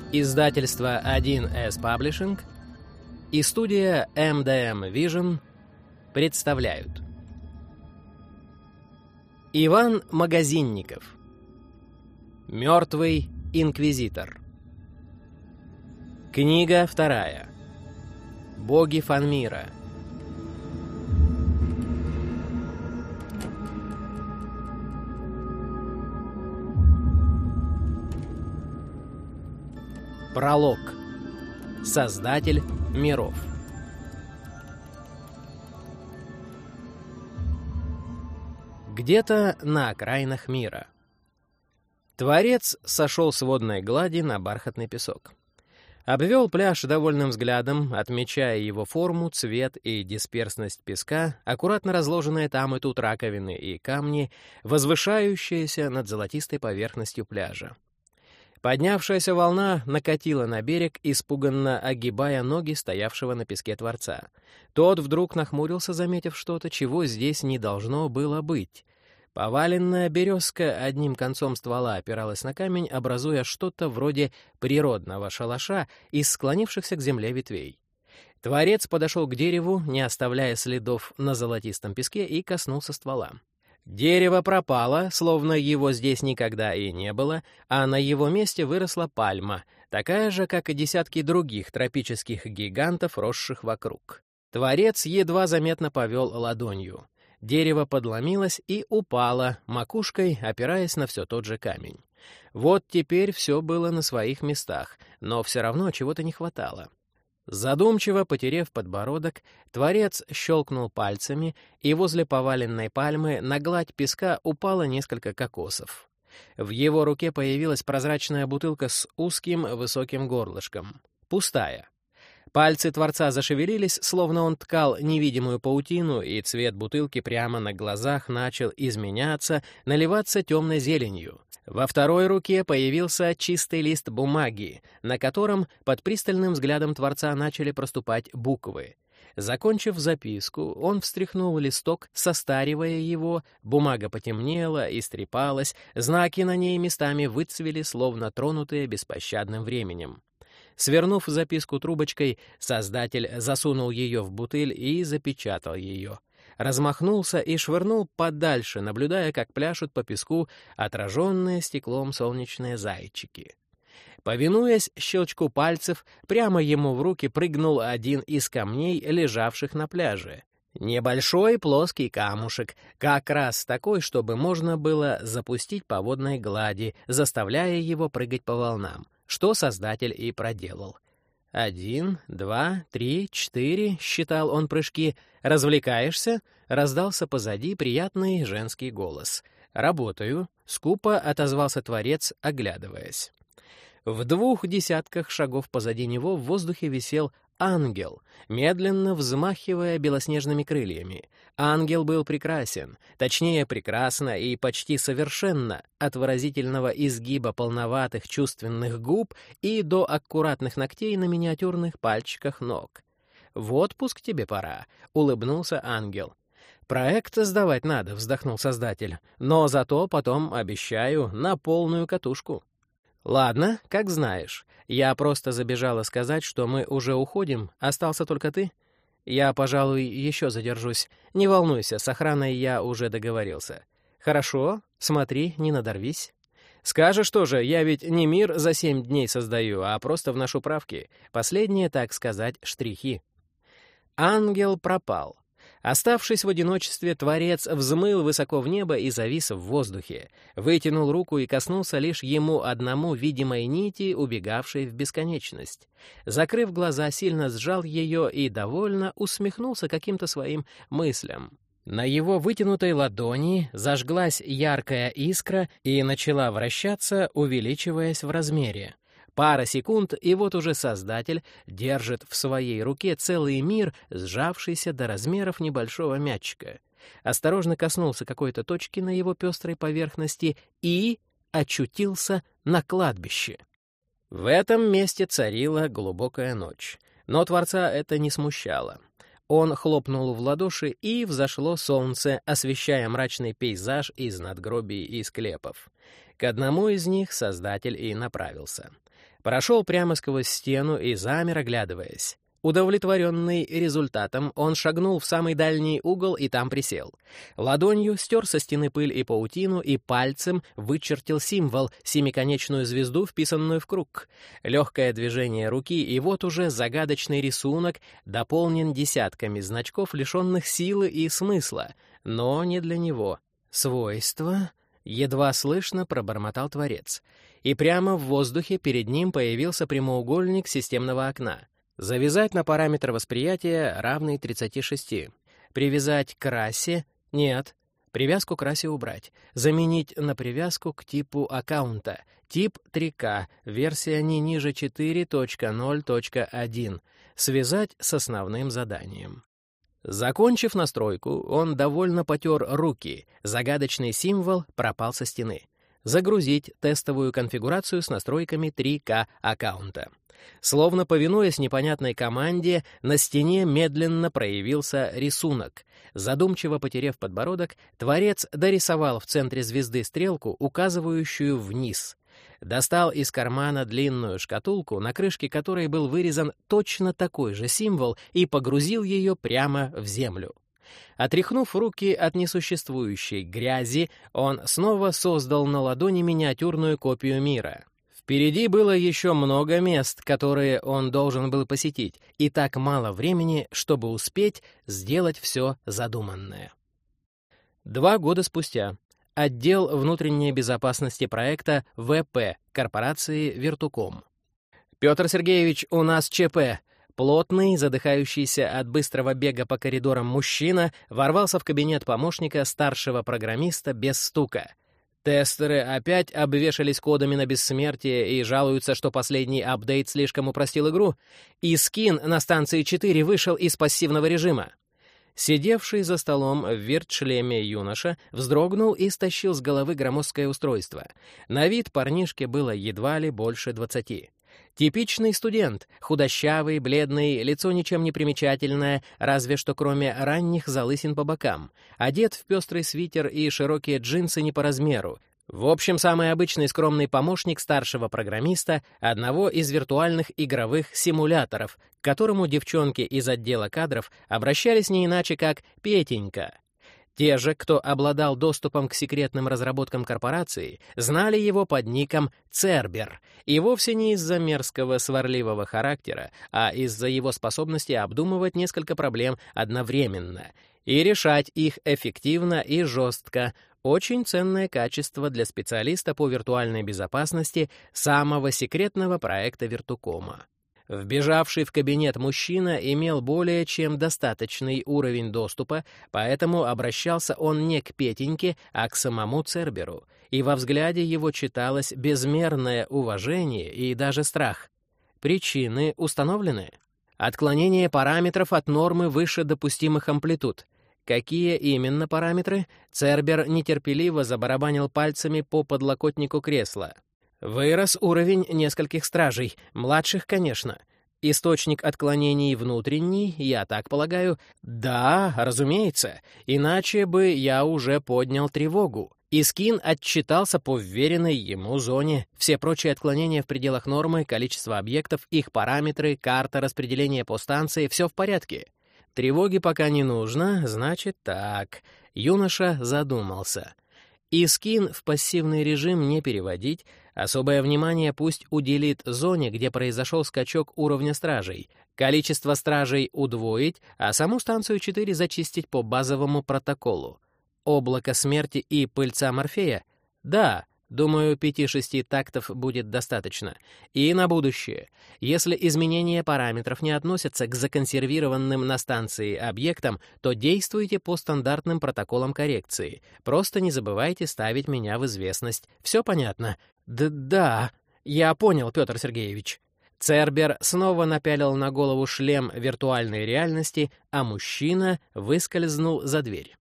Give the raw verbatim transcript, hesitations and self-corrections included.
Издательство один эс Publishing и студия эм дэ эм Vision представляют. Иван Магазинников. Мертвый инквизитор. Книга вторая. Боги Фанмира. Пролог. Создатель миров. Где-то на окраинах мира. Творец сошел с водной глади на бархатный песок. Обвел пляж довольным взглядом, отмечая его форму, цвет и дисперсность песка, аккуратно разложенные там и тут раковины и камни, возвышающиеся над золотистой поверхностью пляжа. Поднявшаяся волна накатила на берег, испуганно огибая ноги стоявшего на песке Творца. Тот вдруг нахмурился, заметив что-то, чего здесь не должно было быть. Поваленная березка одним концом ствола опиралась на камень, образуя что-то вроде природного шалаша из склонившихся к земле ветвей. Творец подошел к дереву, не оставляя следов на золотистом песке, и коснулся ствола. Дерево пропало, словно его здесь никогда и не было, а на его месте выросла пальма, такая же, как и десятки других тропических гигантов, росших вокруг. Творец едва заметно повел ладонью. Дерево подломилось и упало, макушкой опираясь на все тот же камень. Вот теперь все было на своих местах, но все равно чего-то не хватало. Задумчиво потерев подбородок, Творец щелкнул пальцами, и возле поваленной пальмы на гладь песка упало несколько кокосов. В его руке появилась прозрачная бутылка с узким высоким горлышком. Пустая. Пальцы Творца зашевелились, словно он ткал невидимую паутину, и цвет бутылки прямо на глазах начал изменяться, наливаться темной зеленью. Во второй руке появился чистый лист бумаги, на котором под пристальным взглядом Творца начали проступать буквы. Закончив записку, он встряхнул листок, состаривая его, бумага потемнела, истрепалась, знаки на ней местами выцвели, словно тронутые беспощадным временем. Свернув записку трубочкой, Создатель засунул ее в бутыль и запечатал ее. Размахнулся и швырнул подальше, наблюдая, как пляшут по песку отраженные стеклом солнечные зайчики. Повинуясь щелчку пальцев, прямо ему в руки прыгнул один из камней, лежавших на пляже. Небольшой плоский камушек, как раз такой, чтобы можно было запустить по водной глади, заставляя его прыгать по волнам, что Создатель и проделал. «Один, два, три, четыре», — считал он прыжки. «Развлекаешься?» — раздался позади приятный женский голос. «Работаю», — скупо отозвался Творец, оглядываясь. В двух десятках шагов позади него в воздухе висел ангел, медленно взмахивая белоснежными крыльями. Ангел был прекрасен, точнее, прекрасно и почти совершенно, от выразительного изгиба полноватых чувственных губ и до аккуратных ногтей на миниатюрных пальчиках ног. «В отпуск тебе пора», — улыбнулся ангел. «Проект сдавать надо», — вздохнул Создатель, «но зато потом, обещаю, на полную катушку». «Ладно, как знаешь. Я просто забежала сказать, что мы уже уходим, остался только ты. Я, пожалуй, еще задержусь. Не волнуйся, с охраной я уже договорился. Хорошо? Смотри, не надорвись. Скажешь тоже, я ведь не мир за семь дней создаю, а просто вношу правки. Последние, так сказать, штрихи». Ангел пропал. Оставшись в одиночестве, Творец взмыл высоко в небо и завис в воздухе, вытянул руку и коснулся лишь ему одному видимой нити, убегавшей в бесконечность. Закрыв глаза, сильно сжал ее и довольно усмехнулся каким-то своим мыслям. На его вытянутой ладони зажглась яркая искра и начала вращаться, увеличиваясь в размере. Пара секунд, и вот уже Создатель держит в своей руке целый мир, сжавшийся до размеров небольшого мячика. Осторожно коснулся какой-то точки на его пестрой поверхности и очутился на кладбище. В этом месте царила глубокая ночь, но Творца это не смущало. Он хлопнул в ладоши, и взошло солнце, освещая мрачный пейзаж из надгробий и склепов. К одному из них Создатель и направился. Прошел прямо сквозь стену и замер, оглядываясь. Удовлетворенный результатом, он шагнул в самый дальний угол и там присел. Ладонью стер со стены пыль и паутину и пальцем вычертил символ, семиконечную звезду, вписанную в круг. Легкое движение руки, и вот уже загадочный рисунок дополнен десятками значков, лишенных силы и смысла, но не для него. «Свойства?» — едва слышно пробормотал Творец. И прямо в воздухе перед ним появился прямоугольник системного окна. Завязать на параметр восприятия, равный тридцати шести. Привязать к расе? Нет. Привязку к расе убрать. Заменить на привязку к типу аккаунта. Тип три ка, версия не ниже четыре точка ноль точка один. Связать с основным заданием. Закончив настройку, он довольно потер руки. Загадочный символ пропал со стены. Загрузить тестовую конфигурацию с настройками три ка аккаунта. Словно повинуясь непонятной команде, на стене медленно проявился рисунок. Задумчиво потеряв подбородок, Творец дорисовал в центре звезды стрелку, указывающую вниз. Достал из кармана длинную шкатулку, на крышке которой был вырезан точно такой же символ, и погрузил ее прямо в землю. Отряхнув руки от несуществующей грязи, он снова создал на ладони миниатюрную копию мира. Впереди было еще много мест, которые он должен был посетить, и так мало времени, чтобы успеть сделать все задуманное. Два года спустя. Отдел внутренней безопасности проекта вэ пэ корпорации «Вертуком». «Петр Сергеевич, у нас ЧП». Плотный, задыхающийся от быстрого бега по коридорам мужчина ворвался в кабинет помощника старшего программиста без стука. Тестеры опять обвешались кодами на бессмертие и жалуются, что последний апдейт слишком упростил игру, и скин на станции четыре вышел из пассивного режима. Сидевший за столом в вертшлеме юноша вздрогнул и стащил с головы громоздкое устройство. На вид парнишке было едва ли больше двадцати. Типичный студент, худощавый, бледный, лицо ничем не примечательное, разве что кроме ранних залысин по бокам, одет в пестрый свитер и широкие джинсы не по размеру. В общем, самый обычный скромный помощник старшего программиста одного из виртуальных игровых симуляторов, к которому девчонки из отдела кадров обращались не иначе как «Петенька». Те же, кто обладал доступом к секретным разработкам корпорации, знали его под ником Цербер, и вовсе не из-за мерзкого сварливого характера, а из-за его способности обдумывать несколько проблем одновременно и решать их эффективно и жестко. Очень ценное качество для специалиста по виртуальной безопасности самого секретного проекта Вертукома. Вбежавший в кабинет мужчина имел более чем достаточный уровень доступа, поэтому обращался он не к Петеньке, а к самому Церберу, и во взгляде его читалось безмерное уважение и даже страх. Причины установлены. Отклонение параметров от нормы выше допустимых амплитуд. Какие именно параметры? Цербер нетерпеливо забарабанил пальцами по подлокотнику кресла. Вырос уровень нескольких стражей, младших, конечно. Источник отклонений внутренний, я так полагаю? Да, разумеется, иначе бы я уже поднял тревогу. Искин отчитался по вверенной ему зоне. Все прочие отклонения в пределах нормы, количество объектов, их параметры, карта распределения по станции — все в порядке. Тревоги пока не нужно, значит так. Юноша задумался. Искин в пассивный режим не переводить, особое внимание пусть уделит зоне, где произошел скачок уровня стражей, количество стражей удвоить, а саму станцию четыре зачистить по базовому протоколу. Облако смерти и пыльца Морфея? Да, думаю, пяти-шести тактов будет достаточно. И на будущее. Если изменения параметров не относятся к законсервированным на станции объектам, то действуйте по стандартным протоколам коррекции. Просто не забывайте ставить меня в известность. Все понятно? Да, я понял, Петр Сергеевич. Цербер снова напялил на голову шлем виртуальной реальности, а мужчина выскользнул за дверь.